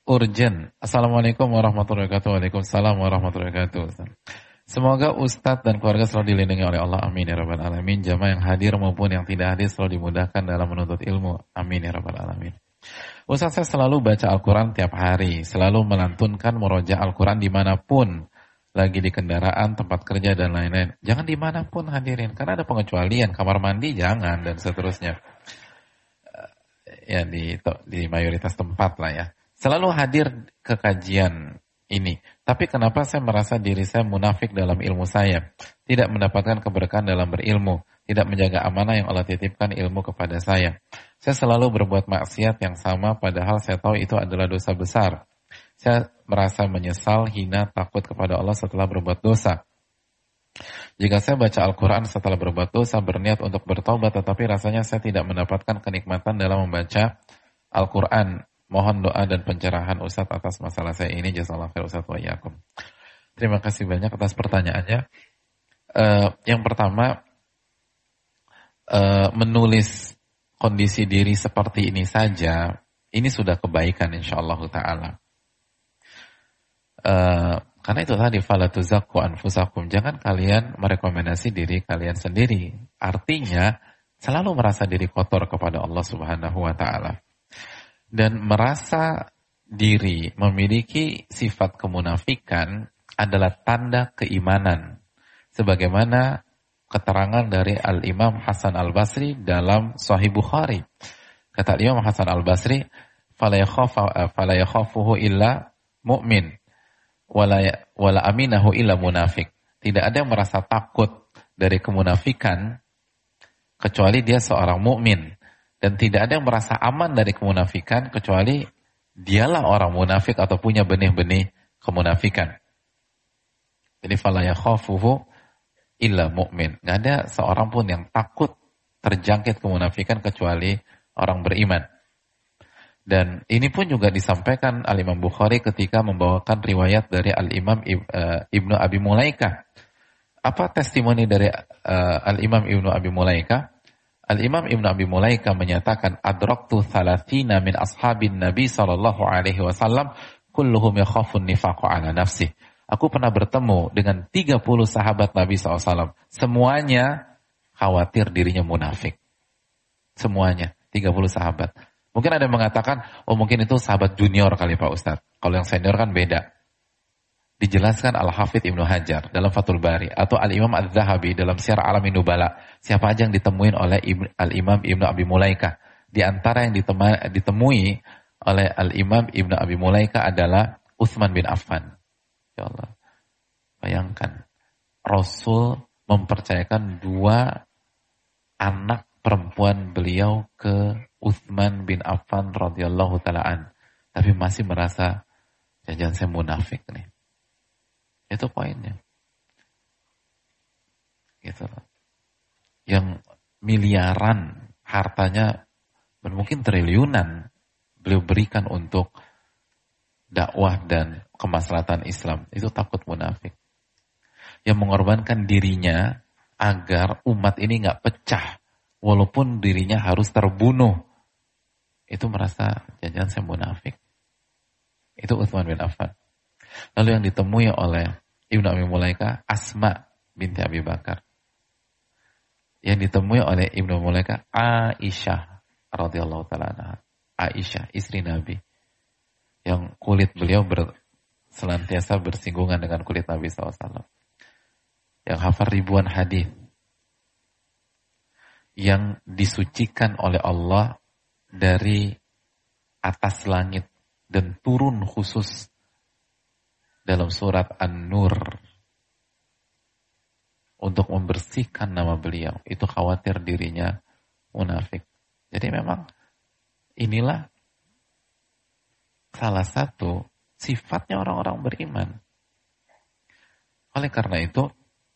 urgent. Assalamualaikum warahmatullahi wabarakatuh. Waalaikumsalam warahmatullahi wabarakatuh. Semoga Ustadz dan keluarga selalu dilindungi oleh Allah. Amin ya rabbal alamin. Jamaah yang hadir maupun yang tidak hadir selalu dimudahkan dalam menuntut ilmu. Amin ya rabbal alamin. Ustadz, saya selalu baca Al-Quran tiap hari. Selalu melantunkan murojaah Al-Quran dimanapun. Lagi di kendaraan, tempat kerja, dan lain-lain. Jangan dimanapun hadirin. Karena ada pengecualian. Kamar mandi jangan, dan seterusnya. Ya di mayoritas tempat lah ya. Selalu hadir ke kajian ini. Tapi kenapa saya merasa diri saya munafik dalam ilmu saya? Tidak mendapatkan keberkahan dalam berilmu. Tidak menjaga amanah yang Allah titipkan ilmu kepada saya. Saya selalu berbuat maksiat yang sama padahal saya tahu itu adalah dosa besar. Saya merasa menyesal, hina, takut kepada Allah setelah berbuat dosa. Jika saya baca Al-Quran setelah berbuat dosa, berniat untuk bertobat, tetapi rasanya saya tidak mendapatkan kenikmatan dalam membaca Al-Quran. Mohon doa dan pencerahan Ustadz atas masalah saya ini. Jazakallahu khair Ustadz wa iyyakum. Terima kasih banyak atas pertanyaannya. Yang pertama, menulis kondisi diri seperti ini saja, ini sudah kebaikan insyaallah ta'ala. Karena itu tadi, fala tuzakku anfusakum, jangan kalian merekomendasi diri kalian sendiri. Artinya, selalu merasa diri kotor kepada Allah Subhanahu wa ta'ala. Dan merasa diri memiliki sifat kemunafikan adalah tanda keimanan. Sebagaimana keterangan dari Al-Imam Hasan Al-Basri dalam Sahih Bukhari. Kata Imam Hasan Al-Basri, fala yakhafuhu illa mu'min, wala aminahu illa munafik. Tidak ada yang merasa takut dari kemunafikan kecuali dia seorang mukmin. Dan tidak ada yang merasa aman dari kemunafikan kecuali dialah orang munafik atau punya benih-benih kemunafikan. Jadi fala yakhafuhu illa mu'min. Nggak ada seorang pun yang takut terjangkit kemunafikan kecuali orang beriman. Dan ini pun juga disampaikan Al-Imam Bukhari ketika membawakan riwayat dari Al-Imam Ibnu Abi Mulaikah. Apa testimoni dari Al-Imam Ibnu Abi Mulaikah? Al-Imam Ibnu Abi Mulaikah menyatakan, adraktu 30 min ashabin Nabi sallallahu alaihi wasallam kulluhum yakhafun nifaqu ala nafsi. Aku pernah bertemu dengan 30 sahabat Nabi SAW. Semuanya khawatir dirinya munafik. Semuanya, 30 sahabat. Mungkin ada yang mengatakan, oh mungkin itu sahabat junior kali Pak Ustadz. Kalau yang senior kan beda. Dijelaskan Al-Hafidh Ibnu Hajar dalam Fathul Bari. Atau Al-Imam Al-Zahabi dalam Syiar Alamin Nubala. Siapa aja yang ditemuin oleh Al-Imam Ibnu Abi Mulaikah. Di antara yang ditemui oleh Al-Imam Ibnu Abi Mulaikah adalah Utsman bin Affan. Ya Allah, bayangkan Rasul mempercayakan 2 anak perempuan beliau ke Utsman bin Affan radhiyallahu ta'ala. Tapi masih merasa jangan saya munafik nih. Itu poinnya. Gitu loh. Yang miliaran hartanya mungkin triliunan beliau berikan untuk dakwah dan kemaslahatan Islam, itu takut munafik. Yang mengorbankan dirinya agar umat ini nggak pecah, walaupun dirinya harus terbunuh, itu merasa jangan saya munafik. Itu Utsman bin Affan. Lalu yang ditemui oleh Ibnu Abi Mulaikah, Asma binti Abi Bakar. Yang ditemui oleh Ibnu Abi Mulaikah, Aisyah radhiyallahu ta'ala anha. Aisyah, istri Nabi. Yang kulit beliau senantiasa bersinggungan dengan kulit Nabi SAW. Yang hafal ribuan hadis. Yang disucikan oleh Allah dari atas langit dan turun khusus dalam surat An-Nur untuk membersihkan nama beliau. Itu khawatir dirinya munafik. Jadi memang inilah salah satu sifatnya orang-orang beriman. Oleh karena itu,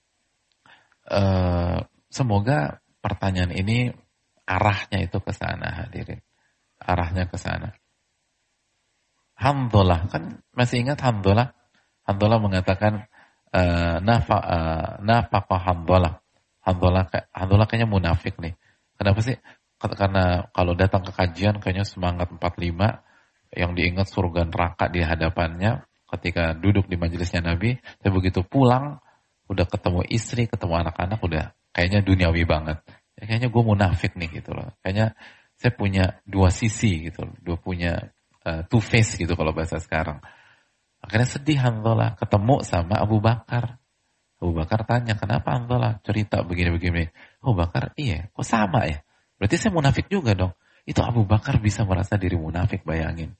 semoga pertanyaan ini arahnya itu ke sana, hadirin. Arahnya ke sana. Hamdulillah, kan masih ingat Hamdulillah? Hamdulillah mengatakan nafaqah Hamdulillah. Hamdulillah kayaknya munafik nih. Kenapa sih? Karena kalau datang ke kajian kayaknya semangat 45, yang diingat surga neraka di hadapannya ketika duduk di majelisnya Nabi. Tapi begitu pulang, udah ketemu istri, ketemu anak-anak, udah kayaknya duniawi banget. Ya, kayaknya gue munafik nih gitu loh. Kayaknya saya punya dua sisi gitu loh. Punya two face gitu kalau bahasa sekarang. Akhirnya sedih Hanzalah ketemu sama Abu Bakar. Abu Bakar tanya, kenapa Hanzalah cerita begini-begini? Abu Bakar, iya, kok sama ya? Berarti saya munafik juga dong. Itu Abu Bakar bisa merasa diri munafik, bayangin.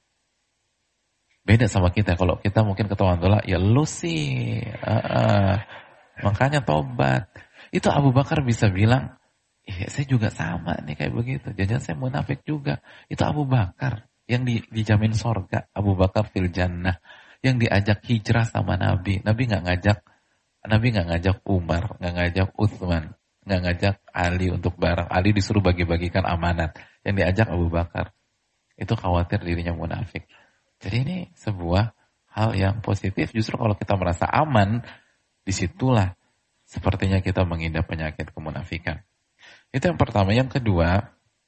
Beda sama kita. Kalau kita mungkin ketemu Hanzalah, ya lu sih. Makanya tobat. Itu Abu Bakar bisa bilang, iya saya juga sama nih kayak begitu. Jangan saya munafik juga. Itu Abu Bakar yang dijamin sorga. Abu Bakar fil jannah. Yang diajak hijrah sama Nabi. Nabi nggak ngajak Umar, nggak ngajak Utsman, nggak ngajak Ali untuk bareng. Ali disuruh bagi-bagikan amanat. Yang diajak Abu Bakar. Itu khawatir dirinya munafik. Jadi ini sebuah hal yang positif. Justru kalau kita merasa aman, disitulah sepertinya kita mengidap penyakit kemunafikan. Itu yang pertama. Yang kedua,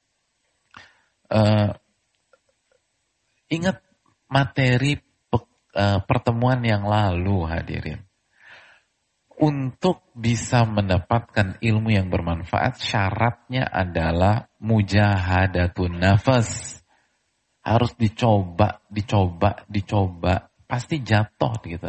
ingat materi pertemuan yang lalu, hadirin. Untuk bisa mendapatkan ilmu yang bermanfaat, syaratnya adalah mujahadatun nafas. Harus dicoba. Pasti jatuh gitu.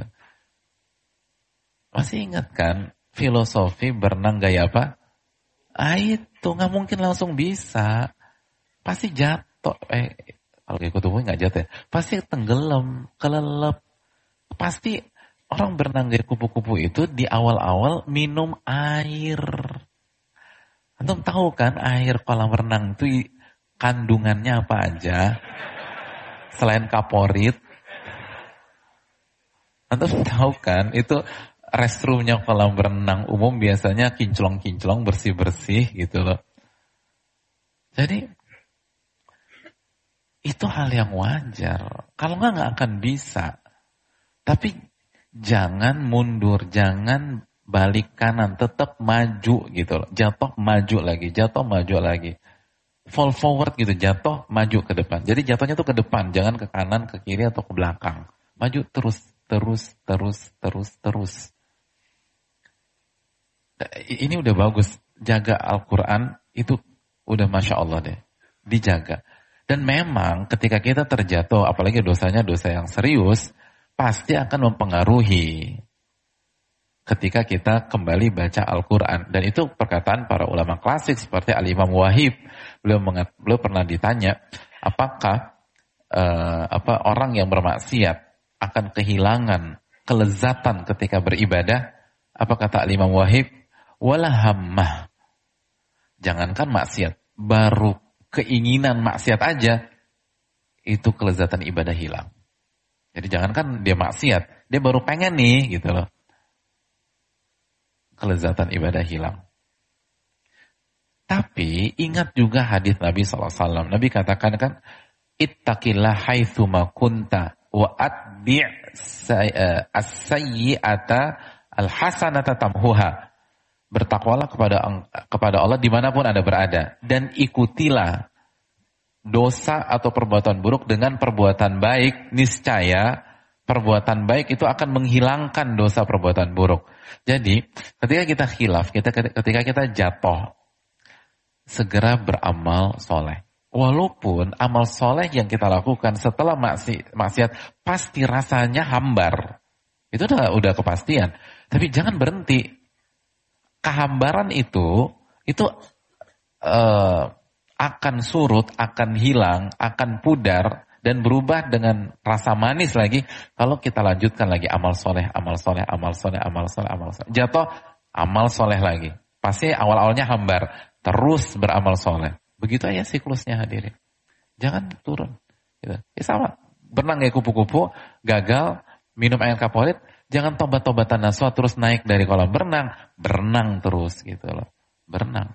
Masih ingat kan filosofi berenang gaya apa? Itu nggak mungkin langsung bisa. Pasti jatuh. Kalau kayak kutubu nggak jatuh ya. Pasti tenggelam, kelelep. Pasti orang berenang gaya kupu-kupu itu di awal-awal minum air. Antum tahu kan air kolam renang itu kandungannya apa aja? Selain kaporit. Antum tahu kan itu restroomnya kolam renang umum biasanya kinclong-kinclong, bersih-bersih gitu loh. Jadi itu hal yang wajar. Kalau nggak akan bisa. Tapi jangan mundur, jangan balik kanan, tetap maju gitu loh. Jatuh maju lagi. Fall forward gitu, jatuh maju ke depan. Jadi jatuhnya tuh ke depan, jangan ke kanan, ke kiri atau ke belakang. Maju terus. Ini udah bagus. Jaga Al-Quran itu udah Masya Allah deh. Dijaga. Dan memang ketika kita terjatuh, apalagi dosanya dosa yang serius, pasti akan mempengaruhi ketika kita kembali baca Al-Quran. Dan itu perkataan para ulama klasik seperti Al-Imam Wahib. Beliau pernah ditanya, apakah orang yang bermaksiat akan kehilangan kelezatan ketika beribadah? Apa kata Al-Imam Wahib? Wala hammah. Jangankan maksiat, baru keinginan maksiat aja, itu kelezatan ibadah hilang. Jadi jangankan dia maksiat, dia baru pengen nih gitu loh. Kelezatan ibadah hilang. Tapi ingat juga hadis Nabi SAW. Nabi katakan kan, ittaqillah haitsuma kunta wa atbi' as-sayyi'ata al-hasanata tamhuha. Bertakwalah kepada Allah dimanapun Anda berada. Dan ikutilah dosa atau perbuatan buruk dengan perbuatan baik. Niscaya perbuatan baik itu akan menghilangkan dosa perbuatan buruk. Jadi ketika kita khilaf, ketika kita jatuh, segera beramal soleh. Walaupun amal soleh yang kita lakukan setelah maksiat pasti rasanya hambar. Itu udah kepastian. Tapi jangan berhenti. Kehambaran itu akan surut, akan hilang, akan pudar dan berubah dengan rasa manis lagi kalau kita lanjutkan lagi amal soleh. Jatuh amal soleh lagi. Pasti awal-awalnya hambar, terus beramal soleh. Begitu aja siklusnya hadirin. Jangan turun. Gitu. Ya sama, berenang kayak kupu-kupu, gagal, minum air kaporit. Jangan tobat-tobatan nasuha terus naik dari kolam berenang terus gitu loh. Berenang.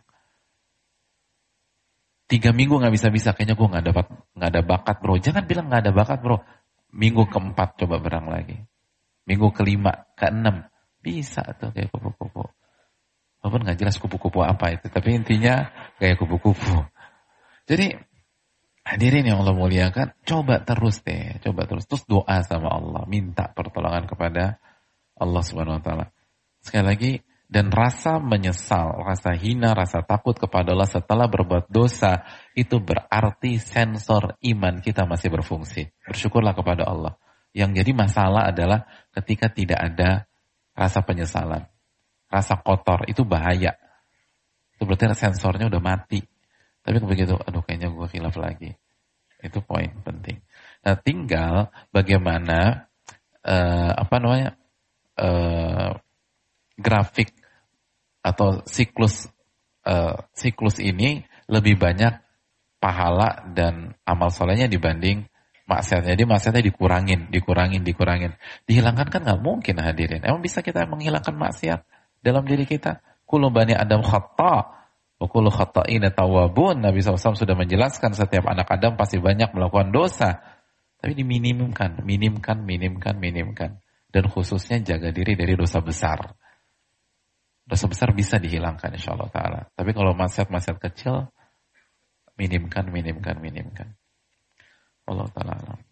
3 minggu nggak bisa-bisa, kayaknya gue nggak ada bakat bro. Jangan bilang nggak ada bakat bro. Minggu ke-4 coba berenang lagi. Minggu ke-5, ke-6 bisa tuh kayak kupu-kupu. Walaupun nggak jelas kupu-kupu apa itu, tapi intinya kayak kupu-kupu. Jadi Hadirin yang Allah muliakan, coba terus deh, coba terus. Terus doa sama Allah, minta pertolongan kepada Allah Subhanahu wa taala. Sekali lagi, dan rasa menyesal, rasa hina, rasa takut kepada Allah setelah berbuat dosa, itu berarti sensor iman kita masih berfungsi. Bersyukurlah kepada Allah. Yang jadi masalah adalah ketika tidak ada rasa penyesalan. Rasa kotor, itu bahaya. Itu berarti sensornya udah mati. Tapi begitu, aduh kayaknya gue khilaf lagi. Itu poin penting. Nah tinggal bagaimana, grafik atau siklus ini lebih banyak pahala dan amal solehnya dibanding maksiatnya. Jadi maksiatnya dikurangin. Dihilangkan kan nggak mungkin hadirin. Emang bisa kita menghilangkan maksiat dalam diri kita? Kullu bani Adam khata' wa kullu khata'ina tawwabun. Nabi SAW sudah menjelaskan setiap anak Adam pasti banyak melakukan dosa. Tapi diminimkan. Dan khususnya jaga diri dari dosa besar. Dosa besar bisa dihilangkan insyaallah ta'ala. Tapi kalau maksiat kecil, minimkan. Allah ta'ala alam.